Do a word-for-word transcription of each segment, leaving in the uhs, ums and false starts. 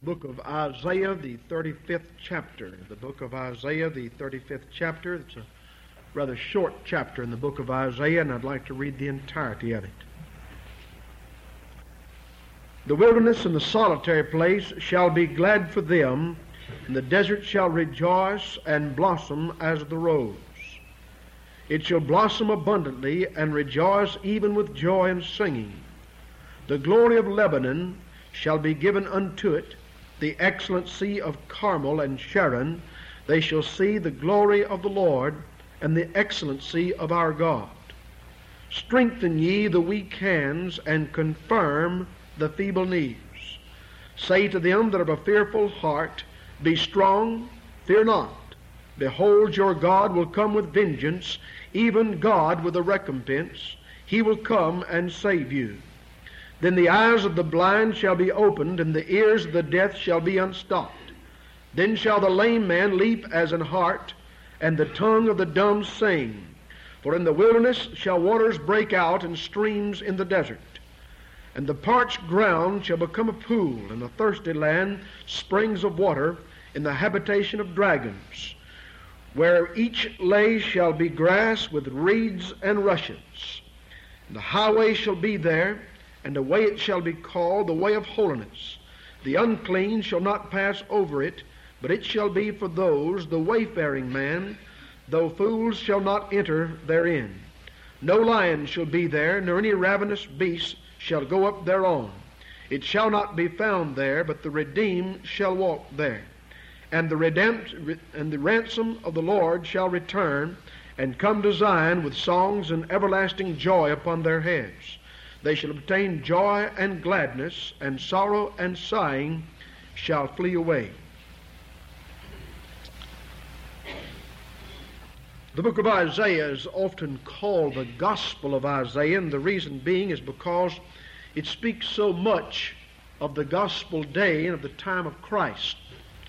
book of Isaiah, the thirty-fifth chapter. The book of Isaiah, the thirty-fifth chapter. It's a rather short chapter in the book of Isaiah, and I'd like to read the entirety of it. The wilderness and the solitary place shall be glad for them, and the desert shall rejoice and blossom as the rose. It shall blossom abundantly and rejoice even with joy and singing. The glory of Lebanon shall be given unto it, the excellency of Carmel and Sharon. They shall see the glory of the Lord and the excellency of our God. Strengthen ye the weak hands, and confirm the feeble knees. Say to them that have a fearful heart, Be strong, fear not. Behold, your God will come with vengeance, even God with a recompense. He will come and save you. Then the eyes of the blind shall be opened, and the ears of the deaf shall be unstopped. Then shall the lame man leap as an hart, and the tongue of the dumb sing. For in the wilderness shall waters break out, and streams in the desert. And the parched ground shall become a pool, and the thirsty land springs of water, in the habitation of dragons, where each lay shall be grass with reeds and rushes. And the highway shall be there, and the way it shall be called the way of holiness. The unclean shall not pass over it, but it shall be for those, the wayfaring man, though fools shall not enter therein. No lion shall be there, nor any ravenous beast shall go up thereon. It shall not be found there, but the redeemed shall walk there. And the redempt- and the ransom of the Lord shall return, and come to Zion with songs and everlasting joy upon their heads. They shall obtain joy and gladness, and sorrow and sighing shall flee away. The book of Isaiah is often called the Gospel of Isaiah, and the reason being is because it speaks so much of the gospel day and of the time of Christ.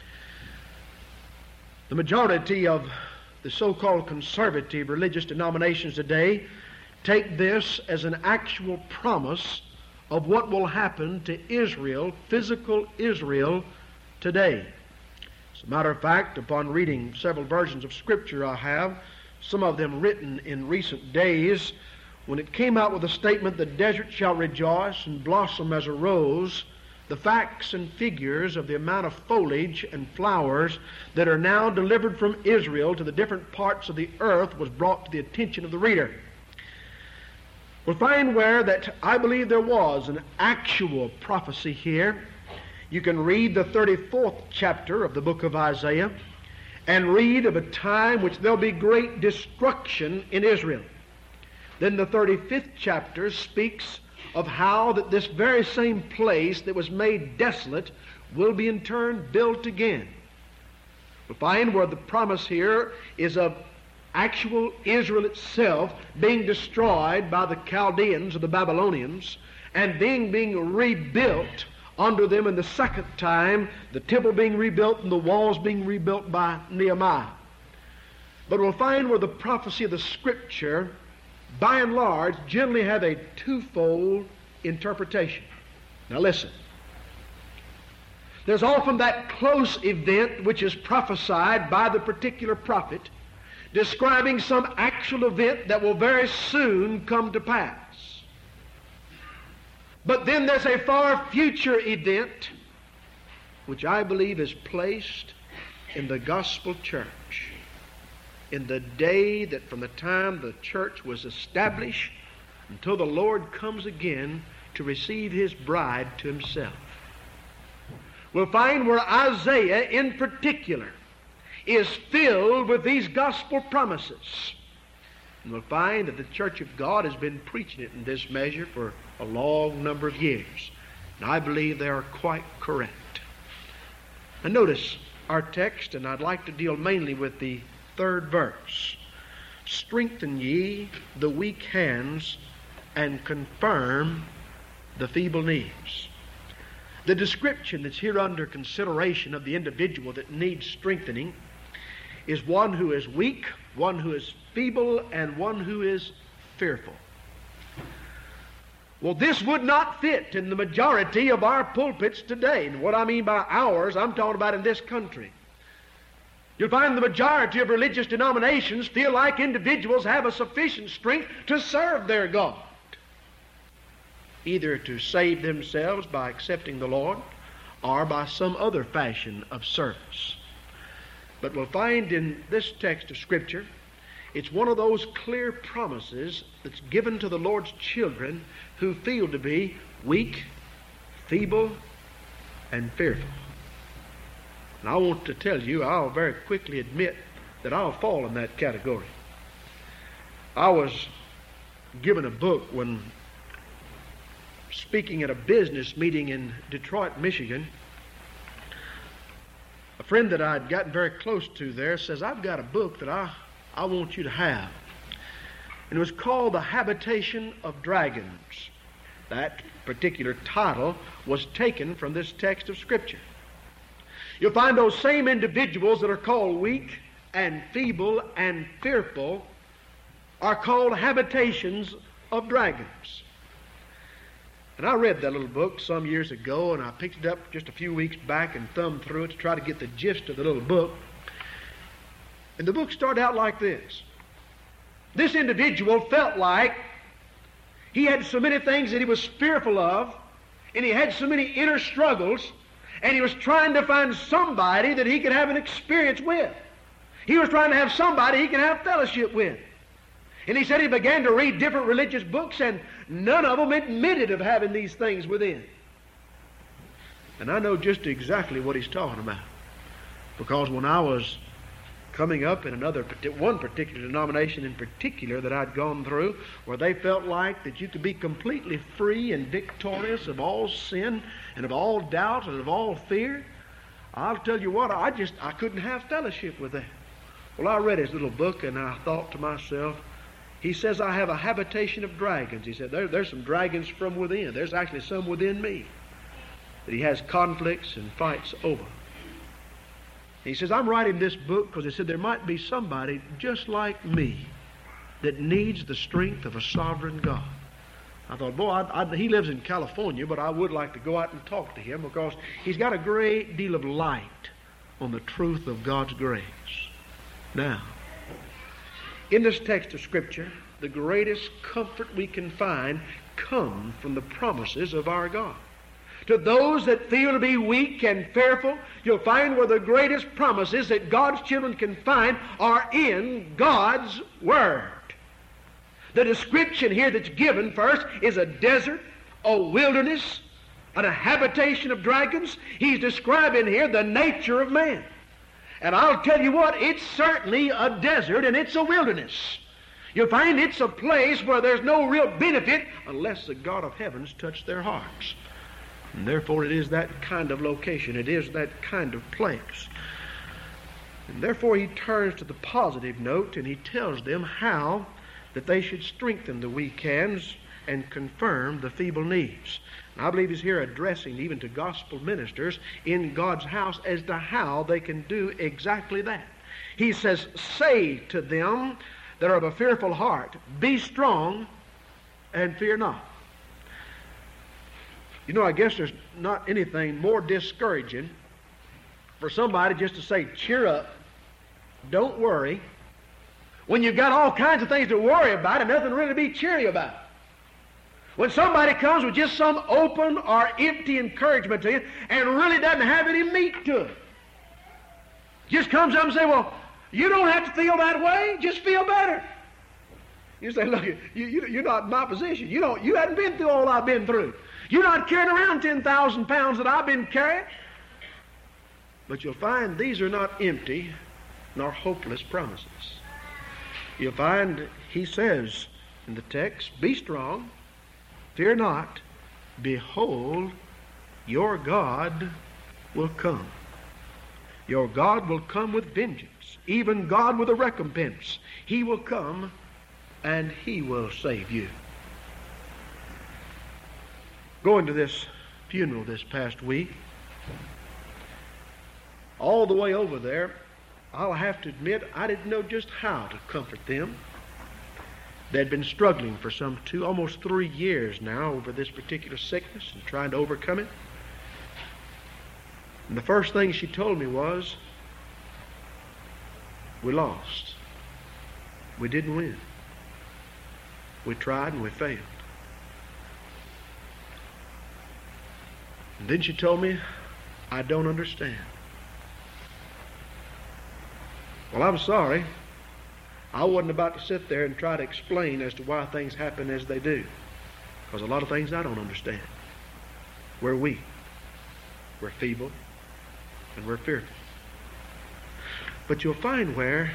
The majority of the so-called conservative religious denominations today take this as an actual promise of what will happen to Israel, physical Israel, today. As a matter of fact, upon reading several versions of Scripture I have, some of them written in recent days, when it came out with a statement, the desert shall rejoice and blossom as a rose, the facts and figures of the amount of foliage and flowers that are now delivered from Israel to the different parts of the earth was brought to the attention of the reader. We'll find where that I believe there was an actual prophecy here. You can read the thirty-fourth chapter of the book of Isaiah and read of a time which there'll be great destruction in Israel. Then the thirty-fifth chapter speaks of how that this very same place that was made desolate will be in turn built again. We'll find where the promise here is of actual Israel itself being destroyed by the Chaldeans or the Babylonians and being being rebuilt under them in the second time, the temple being rebuilt and the walls being rebuilt by Nehemiah. But we'll find where the prophecy of the Scripture by and large generally have a twofold interpretation. Now listen. There's often that close event which is prophesied by the particular prophet, describing some actual event that will very soon come to pass. But then there's a far future event which I believe is placed in the gospel church, in the day that from the time the church was established until the Lord comes again to receive His bride to Himself. We'll find where Isaiah in particular is filled with these gospel promises. And we'll find that the church of God has been preaching it in this measure for a long number of years. And I believe they are quite correct. And notice our text, and I'd like to deal mainly with the third verse. Strengthen ye the weak hands, and confirm the feeble knees. The description that's here under consideration of the individual that needs strengthening is one who is weak, one who is feeble, and one who is fearful. Well, this would not fit in the majority of our pulpits today. And what I mean by ours, I'm talking about in this country. You'll find the majority of religious denominations feel like individuals have a sufficient strength to serve their God, either to save themselves by accepting the Lord or by some other fashion of service. But we'll find in this text of Scripture, it's one of those clear promises that's given to the Lord's children who feel to be weak, feeble, and fearful. And I want to tell you, I'll very quickly admit that I'll fall in that category. I was given a book when speaking at a business meeting in Detroit, Michigan. A friend that I'd gotten very close to there says, I've got a book that I, I want you to have. And it was called The Habitation of Dragons. That particular title was taken from this text of Scripture. You'll find those same individuals that are called weak and feeble and fearful are called habitations of dragons. And I read that little book some years ago, and I picked it up just a few weeks back and thumbed through it to try to get the gist of the little book. And the book started out like this. This individual felt like he had so many things that he was fearful of, and he had so many inner struggles, and he was trying to find somebody that he could have an experience with. He was trying to have somebody he could have fellowship with. And he said he began to read different religious books, and none of them admitted of having these things within. And I know just exactly what he's talking about. Because when I was coming up in another, one particular denomination in particular that I'd gone through, where they felt like that you could be completely free and victorious of all sin and of all doubt and of all fear, I'll tell you what, I just, I couldn't have fellowship with that. Well, I read his little book, and I thought to myself, he says, I have a habitation of dragons. He said, there, there's some dragons from within. There's actually some within me that he has conflicts and fights over. He says, I'm writing this book because he said there might be somebody just like me that needs the strength of a sovereign God. I thought, boy, I, I, he lives in California, but I would like to go out and talk to him because he's got a great deal of light on the truth of God's grace. Now, in this text of Scripture, the greatest comfort we can find comes from the promises of our God. To those that feel to be weak and fearful, you'll find where the greatest promises that God's children can find are in God's Word. The description here that's given first is a desert, a wilderness, and a habitation of dragons. He's describing here the nature of man. And I'll tell you what, it's certainly a desert and it's a wilderness. You'll find it's a place where there's no real benefit unless the God of heavens touch their hearts. And therefore it is that kind of location. It is that kind of place. And therefore he turns to the positive note and he tells them how that they should strengthen the weak hands and confirm the feeble knees. And I believe he's here addressing even to gospel ministers in God's house as to how they can do exactly that. He says, say to them that are of a fearful heart, be strong and fear not. You know, I guess there's not anything more discouraging for somebody just to say, cheer up, don't worry, when you've got all kinds of things to worry about and nothing really to be cheery about. When somebody comes with just some open or empty encouragement to you and really doesn't have any meat to it, just comes up and say, well, you don't have to feel that way, just feel better. You say, look, you, you, you're not in my position. You don't, you haven't been through all I've been through. You're not carrying around ten thousand pounds that I've been carrying. But you'll find these are not empty nor hopeless promises. You'll find he says in the text, be strong, fear not, behold, your God will come. Your God will come with vengeance, even God with a recompense. He will come and he will save you. Going to this funeral this past week, all the way over there, I'll have to admit I didn't know just how to comfort them. They'd been struggling for some two, almost three years now over this particular sickness and trying to overcome it. And the first thing she told me was, we lost. We didn't win. We tried and we failed. And then she told me, I don't understand. Well, I'm sorry. I wasn't about to sit there and try to explain as to why things happen as they do. Because a lot of things I don't understand. We're weak. We're feeble. And we're fearful. But you'll find where,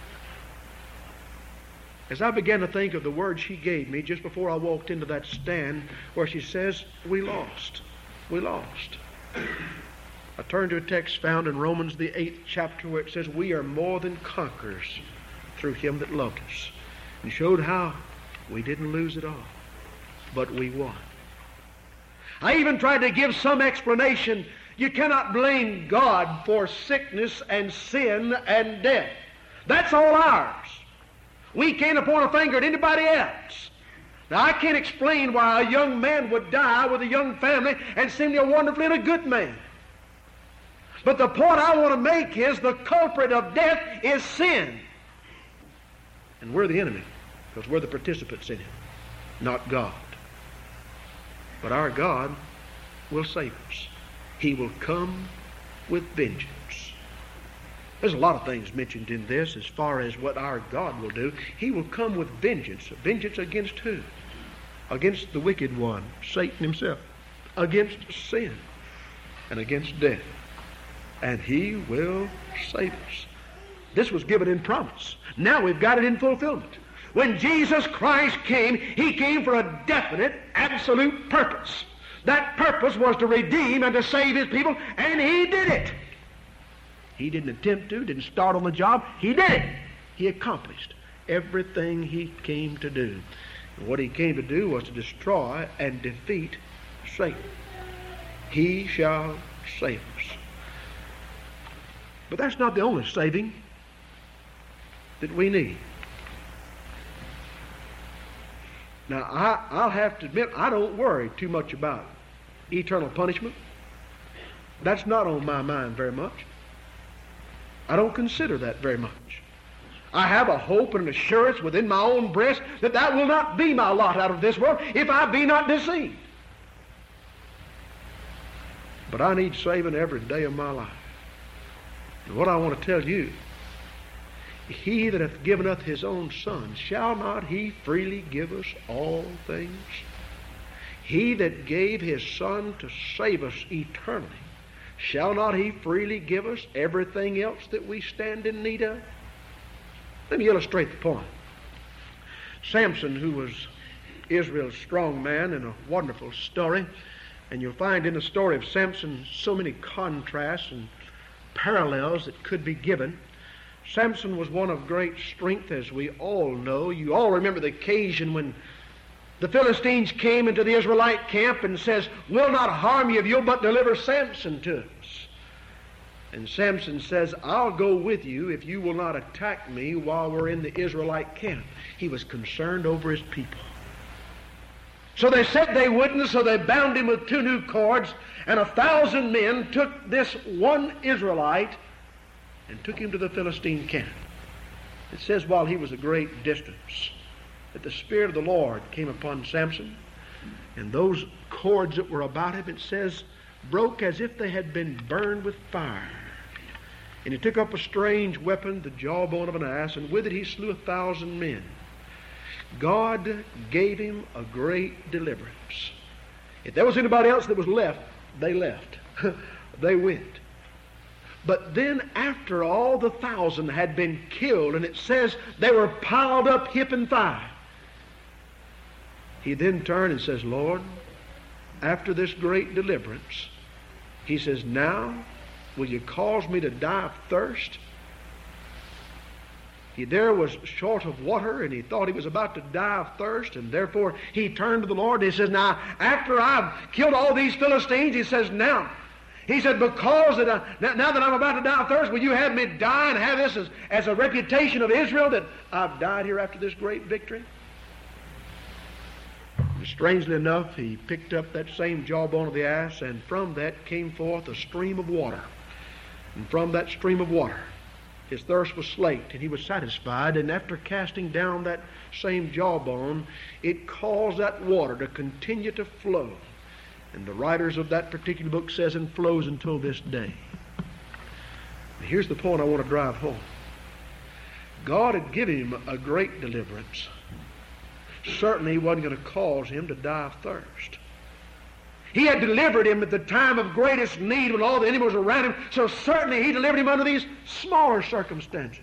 as I began to think of the words she gave me just before I walked into that stand, where she says, we lost. We lost. I turned to a text found in Romans the eighth chapter where it says, we are more than conquerors through him that loved us. And showed how we didn't lose it all, but we won. I even tried to give some explanation. You cannot blame God for sickness and sin and death. That's all ours. We can't point a finger at anybody else. Now, I can't explain why a young man would die with a young family and seem to be wonderfully a good man. But the point I want to make is the culprit of death is sin. And we're the enemy because we're the participants in it, not God. But our God will save us. He will come with vengeance. There's a lot of things mentioned in this as far as what our God will do. He will come with vengeance. Vengeance against who? Against the wicked one, Satan himself. Against sin and against death. And he will save us. This was given in promise. Now we've got it in fulfillment. When Jesus Christ came, he came for a definite, absolute purpose. That purpose was to redeem and to save his people, and he did it. He didn't attempt to, didn't start on the job. He did it. He accomplished everything he came to do. And what he came to do was to destroy and defeat Satan. He shall save us. But that's not the only saving that we need. Now, I, I'll have to admit, I don't worry too much about eternal punishment. That's not on my mind very much. I don't consider that very much. I have a hope and an assurance within my own breast that that will not be my lot out of this world if I be not deceived. But I need saving every day of my life. And what I want to tell you, he that hath given us his own Son, shall not he freely give us all things? He that gave his Son to save us eternally, shall not he freely give us everything else that we stand in need of? Let me illustrate the point. Samson, who was Israel's strong man, in a wonderful story, and you'll find in the story of Samson so many contrasts and parallels that could be given. Samson was one of great strength, as we all know. You all remember the occasion when the Philistines came into the Israelite camp and says, we'll not harm you if you'll but deliver Samson to us. And Samson says, I'll go with you if you will not attack me while we're in the Israelite camp. He was concerned over his people. So they said they wouldn't, so they bound him with two new cords, and a thousand men took this one Israelite and took him to the Philistine camp. It says while he was a great distance, that the Spirit of the Lord came upon Samson, and those cords that were about him, it says, broke as if they had been burned with fire. And he took up a strange weapon, the jawbone of an ass, and with it he slew a thousand men. God gave him a great deliverance. If there was anybody else that was left, they left. They went. But then after all the thousand had been killed, and it says they were piled up hip and thigh, he then turned and says, Lord, after this great deliverance, he says, now will you cause me to die of thirst? He there was short of water, and he thought he was about to die of thirst, and therefore he turned to the Lord, and he says, now, after I've killed all these Philistines, he says, now, he said, because that I, now that I'm about to die of thirst, will you have me die and have this as, as a reputation of Israel that I've died here after this great victory? strangely enough, he picked up that same jawbone of the ass, and from that came forth a stream of water. And from that stream of water, his thirst was slaked, and he was satisfied. And after casting down that same jawbone, it caused that water to continue to flow. And the writers of that particular book says, and flows until this day. And here's the point I want to drive home. God had given him a great deliverance. Certainly he wasn't going to cause him to die of thirst. He had delivered him at the time of greatest need when all the enemy was around him, so certainly he delivered him under these smaller circumstances.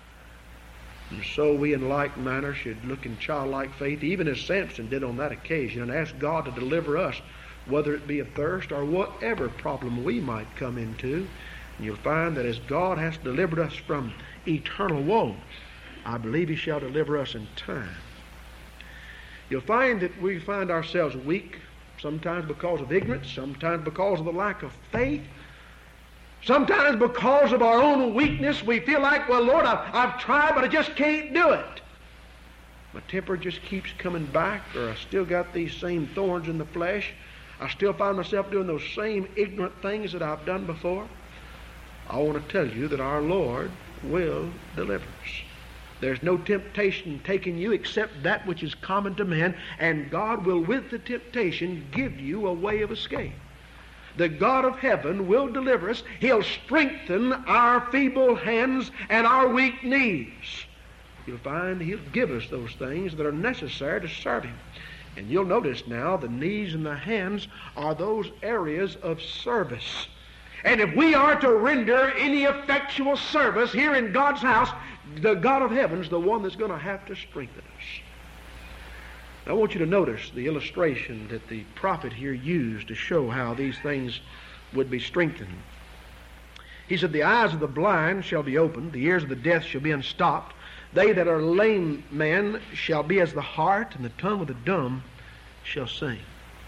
And so we in like manner should look in childlike faith, even as Samson did on that occasion, and ask God to deliver us, whether it be of thirst or whatever problem we might come into. And you'll find that as God has delivered us from eternal woe, I believe he shall deliver us in time. You'll find that we find ourselves weak, sometimes because of ignorance, sometimes because of the lack of faith, sometimes because of our own weakness. We feel like, well, Lord, I've, I've tried, but I just can't do it. My temper just keeps coming back, or I still got these same thorns in the flesh. I still find myself doing those same ignorant things that I've done before. I want to tell you that our Lord will deliver us. There's no temptation taking you except that which is common to man, and God will, with the temptation, give you a way of escape. The God of heaven will deliver us. He'll strengthen our feeble hands and our weak knees. You'll find he'll give us those things that are necessary to serve him. And you'll notice now the knees and the hands are those areas of service. And if we are to render any effectual service here in God's house, the God of heaven's the one that's going to have to strengthen us. I want you to notice the illustration that the prophet here used to show how these things would be strengthened. He said, the eyes of the blind shall be opened, the ears of the deaf shall be unstopped. They that are lame men shall be as the heart, and the tongue of the dumb shall sing.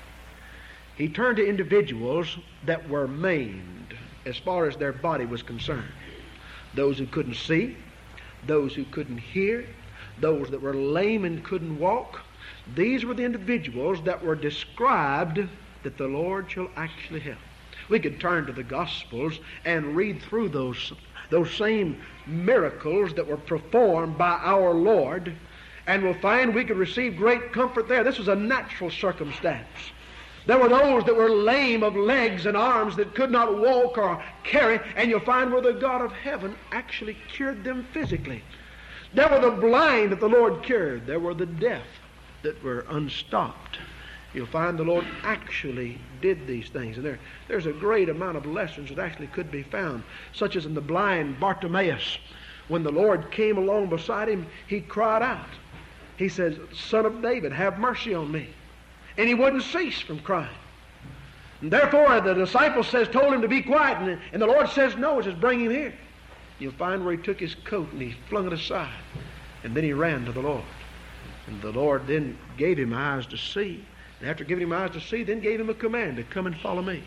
He turned to individuals that were maimed as far as their body was concerned. Those who couldn't see, those who couldn't hear, those that were lame and couldn't walk. These were the individuals that were described that the Lord shall actually help. We could turn to the Gospels and read through those, those same miracles that were performed by our Lord, and we'll find we could receive great comfort there. This was a natural circumstance. There were those that were lame of legs and arms that could not walk or carry, and you'll find where the God of heaven actually cured them physically. There were the blind that the Lord cured. There were the deaf that were unstopped. You'll find the Lord actually did these things. And there, there's a great amount of lessons that actually could be found, such as in the blind Bartimaeus. When the Lord came along beside him, he cried out. He says, Son of David, have mercy on me. And he wouldn't cease from crying. And therefore the disciple says, told him to be quiet, and, and the Lord says, no, it says, bring him here. You'll find where he took his coat and he flung it aside. And then he ran to the Lord. And the Lord then gave him eyes to see. And after giving him eyes to see, then gave him a command to come and follow me.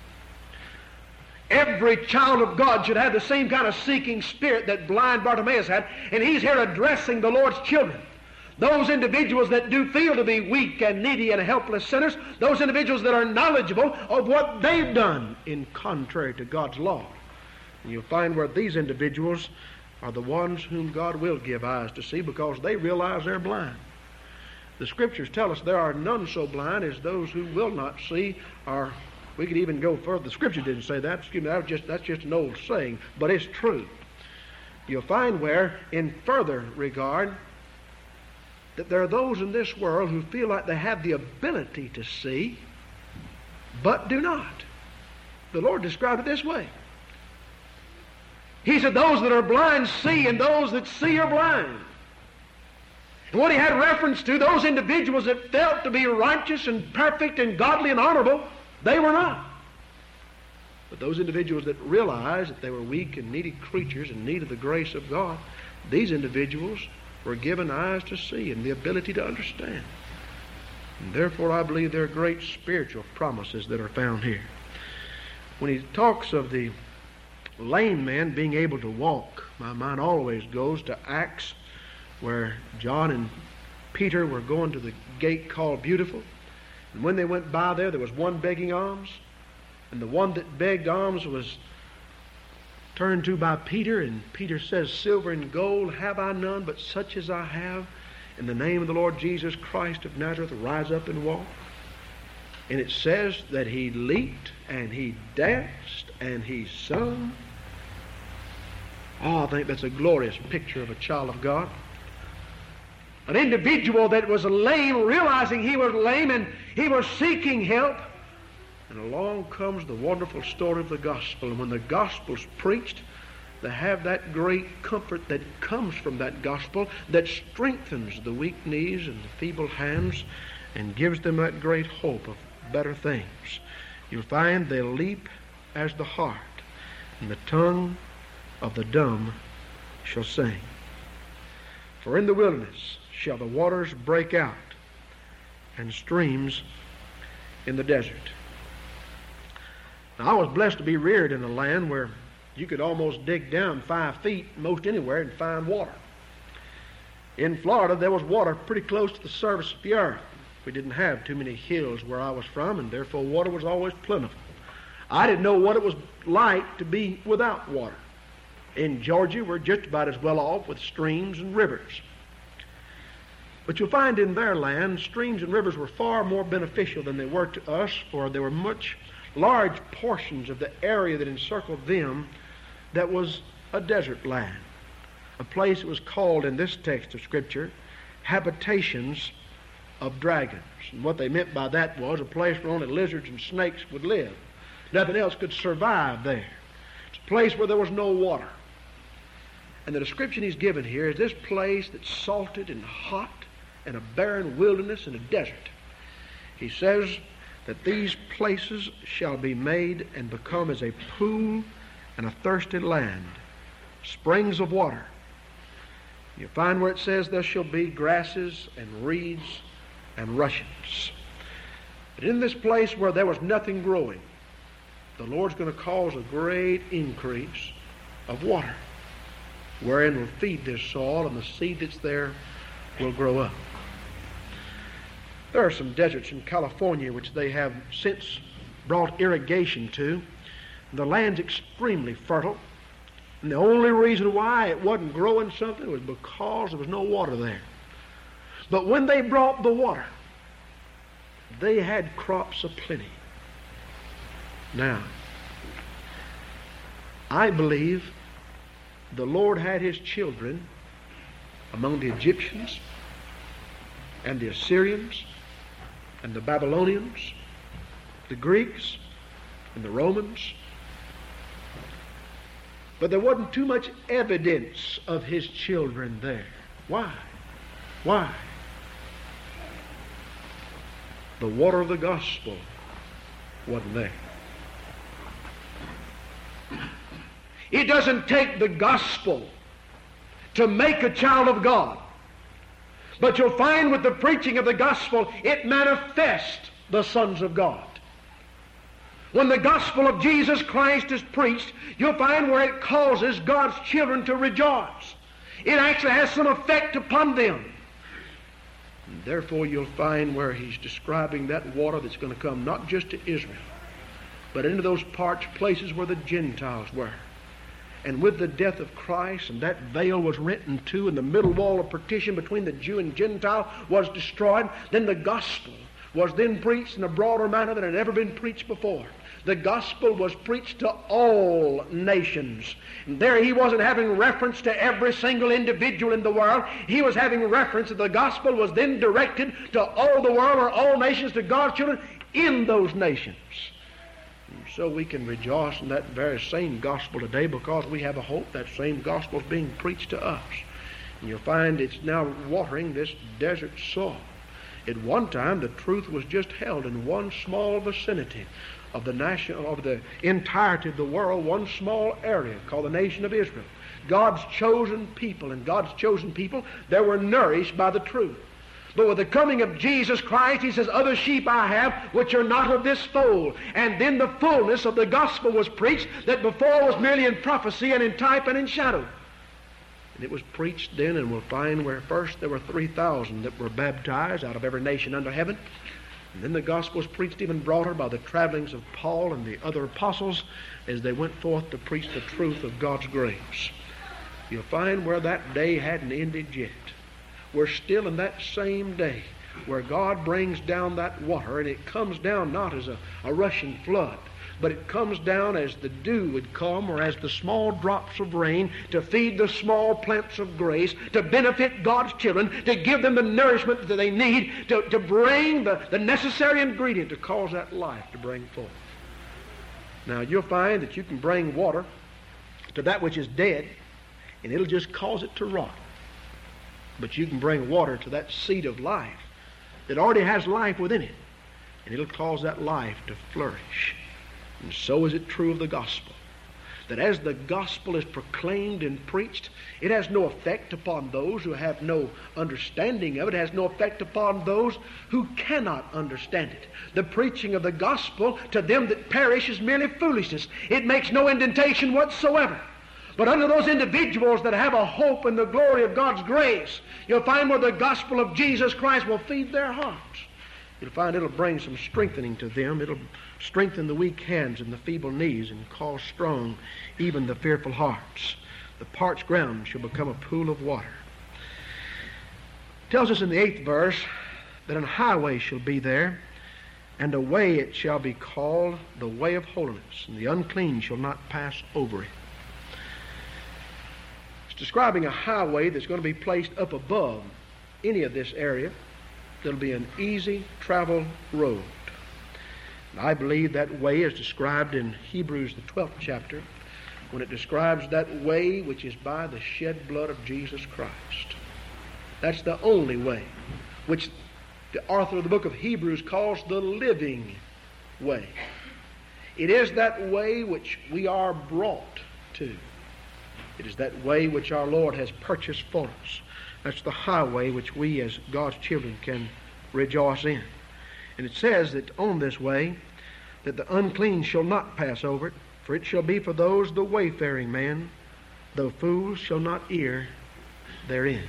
Every child of God should have the same kind of seeking spirit that blind Bartimaeus had. And he's here addressing the Lord's children. Those individuals that do feel to be weak and needy and helpless sinners, those individuals that are knowledgeable of what they've done in contrary to God's law. And you'll find where these individuals are the ones whom God will give eyes to see because they realize they're blind. The Scriptures tell us there are none so blind as those who will not see, or we could even go further. The Scripture didn't say that. Excuse me, that was just, that's just an old saying, but it's true. You'll find where, in further regard, that there are those in this world who feel like they have the ability to see, but do not. The Lord described it this way. He said, those that are blind see, and those that see are blind. And what he had reference to, those individuals that felt to be righteous and perfect and godly and honorable, they were not. But those individuals that realized that they were weak and needy creatures in need of the grace of God, these individuals were given eyes to see and the ability to understand. And therefore I believe there are great spiritual promises that are found here. When he talks of the lame man being able to walk, my mind always goes to Acts, where John and Peter were going to the gate called Beautiful. And when they went by there, there was one begging alms, and the one that begged alms was turned to by Peter, and Peter says, silver and gold have I none, but such as I have, in the name of the Lord Jesus Christ of Nazareth, rise up and walk. And it says that he leaped, and he danced, and he sung. Oh, I think that's a glorious picture of a child of God. An individual that was lame, realizing he was lame, and he was seeking help. And along comes the wonderful story of the gospel. And when the gospel's preached, they have that great comfort that comes from that gospel that strengthens the weak knees and the feeble hands and gives them that great hope of better things. You'll find they leap as the hart, and the tongue of the dumb shall sing. For in the wilderness shall the waters break out, and streams in the desert. Now, I was blessed to be reared in a land where you could almost dig down five feet most anywhere and find water. In Florida, there was water pretty close to the surface of the earth. We didn't have too many hills where I was from, and therefore water was always plentiful. I didn't know what it was like to be without water. In Georgia, we're just about as well off with streams and rivers. But you'll find in their land, streams and rivers were far more beneficial than they were to us, for there were much large portions of the area that encircled them that was a desert land, a place that was called in this text of Scripture habitations of dragons. And what they meant by that was a place where only lizards and snakes would live. Nothing else could survive there. It's a place where there was no water. And the description he's given here is this place that's salted and hot and a barren wilderness and a desert. He says that these places shall be made and become as a pool and a thirsty land, springs of water. You find where it says there shall be grasses and reeds and rushes. But in this place where there was nothing growing, the Lord's going to cause a great increase of water, wherein will feed this soil, and the seed that's there will grow up. There are some deserts in California which they have since brought irrigation to. The land's extremely fertile, and the only reason why it wasn't growing something was because there was no water there. But when they brought the water, they had crops aplenty. Now, I believe the Lord had his children among the Egyptians and the Assyrians and the Babylonians, the Greeks and the Romans. But there wasn't too much evidence of his children there. Why? Why? The water of the gospel wasn't there. It doesn't take the gospel to make a child of God. But you'll find with the preaching of the gospel, it manifests the sons of God. When the gospel of Jesus Christ is preached, you'll find where it causes God's children to rejoice. It actually has some effect upon them. And therefore you'll find where he's describing that water that's going to come not just to Israel, but into those parched places where the Gentiles were. And with the death of Christ, and that veil was rent in two, and the middle wall of partition between the Jew and Gentile was destroyed, then the gospel was then preached in a broader manner than it had ever been preached before. The gospel was preached to all nations. And there he wasn't having reference to every single individual in the world. He was having reference that the gospel was then directed to all the world, or all nations, to God's children in those nations. And so we can rejoice in that very same gospel today, because we have a hope that same gospel is being preached to us. And you'll find it's now watering this desert soil. At one time, the truth was just held in one small vicinity of the national, of the entirety of the world, one small area called the nation of Israel. God's chosen people, and God's chosen people, they were nourished by the truth. But with the coming of Jesus Christ, he says, other sheep I have which are not of this fold. And then the fullness of the gospel was preached that before was merely in prophecy and in type and in shadow. And it was preached then, and we'll find where first there were three thousand that were baptized out of every nation under heaven. And then the gospel was preached even broader by the travelings of Paul and the other apostles as they went forth to preach the truth of God's grace. You'll find where that day hadn't ended yet. We're still in that same day where God brings down that water, and it comes down not as a, a rushing flood, but it comes down as the dew would come, or as the small drops of rain, to feed the small plants of grace, to benefit God's children, to give them the nourishment that they need, to, to bring the, the necessary ingredient to cause that life to bring forth. Now, you'll find that you can bring water to that which is dead, and it'll just cause it to rot. But you can bring water to that seed of life that already has life within it, and it'll cause that life to flourish. And so is it true of the gospel, that as the gospel is proclaimed and preached, it has no effect upon those who have no understanding of it. It has no effect upon those who cannot understand it. The preaching of the gospel to them that perish is merely foolishness. It makes no indentation whatsoever. But under those individuals that have a hope in the glory of God's grace, you'll find where the gospel of Jesus Christ will feed their hearts. You'll find it'll bring some strengthening to them. It'll strengthen the weak hands and the feeble knees, and cause strong even the fearful hearts. The parched ground shall become a pool of water. It tells us in the eighth verse that an highway shall be there, and a way it shall be called the way of holiness, and the unclean shall not pass over it. It's describing a highway that's going to be placed up above any of this area. There'll be an easy travel road. And I believe that way is described in Hebrews, the twelfth chapter, when it describes that way which is by the shed blood of Jesus Christ. That's the only way, which the author of the book of Hebrews calls the living way. It is that way which we are brought to. It is that way which our Lord has purchased for us. That's the highway which we as God's children can rejoice in. And it says that on this way, that the unclean shall not pass over it, for it shall be for those the wayfaring man, though fools shall not err therein.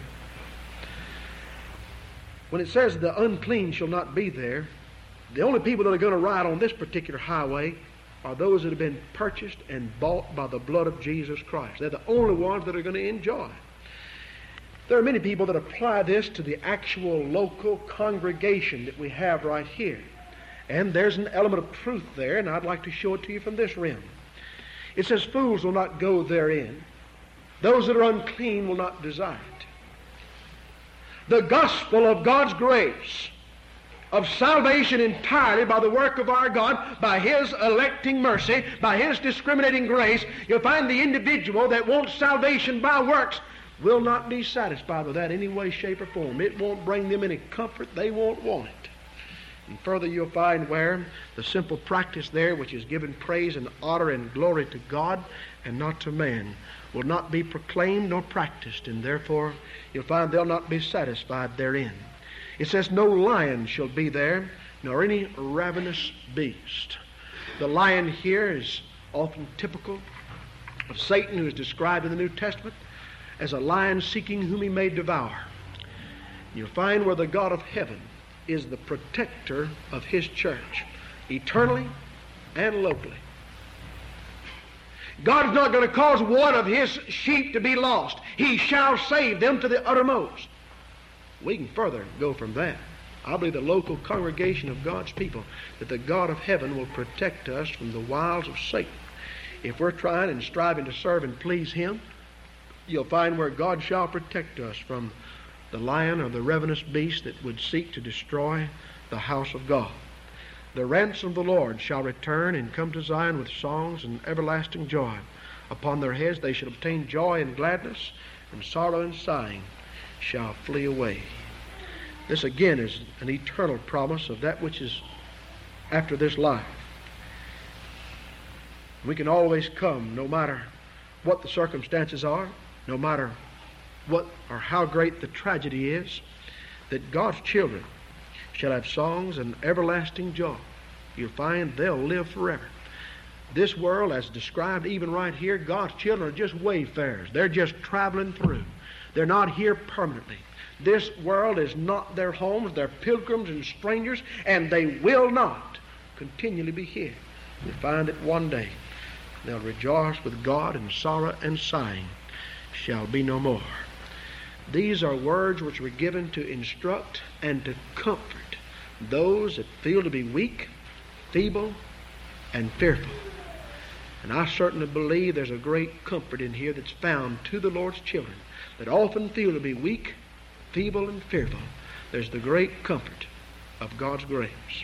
When it says the unclean shall not be there, the only people that are going to ride on this particular highway are those that have been purchased and bought by the blood of Jesus Christ. They're the only ones that are going to enjoy it. There are many people that apply this to the actual local congregation that we have right here. And there's an element of truth there, and I'd like to show it to you from this rim. It says, fools will not go therein. Those that are unclean will not desire it. The gospel of God's grace, of salvation entirely by the work of our God, by His electing mercy, by His discriminating grace, you'll find the individual that wants salvation by works will not be satisfied with that in any way, shape, or form. It won't bring them any comfort. They won't want it. And further, you'll find where the simple practice there, which is giving praise and honor and glory to God and not to man, will not be proclaimed nor practiced, and therefore you'll find they'll not be satisfied therein. It says, no lion shall be there, nor any ravenous beast. The lion here is often typical of Satan, who is described in the New Testament as a lion seeking whom he may devour. You'll find where the God of heaven is the protector of His church, eternally and locally. God is not going to cause one of His sheep to be lost. He shall save them to the uttermost. We can further go from that. I believe the local congregation of God's people, that the God of heaven will protect us from the wiles of Satan. If we're trying and striving to serve and please Him, you'll find where God shall protect us from the lion or the ravenous beast that would seek to destroy the house of God. The ransom of the Lord shall return and come to Zion with songs and everlasting joy. Upon their heads they shall obtain joy and gladness, and sorrow and sighing shall flee away. This again is an eternal promise of that which is after this life. We can always come, no matter what the circumstances are, no matter what or how great the tragedy is, that God's children shall have songs and everlasting joy. You'll find they'll live forever. This world, as described even right here, God's children are just wayfarers. They're just traveling through. They're not here permanently. This world is not their homes. They're pilgrims and strangers, and they will not continually be here. They find it one day. They'll rejoice with God, and sorrow and sighing shall be no more. These are words which were given to instruct and to comfort those that feel to be weak, feeble, and fearful. And I certainly believe there's a great comfort in here that's found to the Lord's children that often feel to be weak, feeble, and fearful. There's the great comfort of God's grace.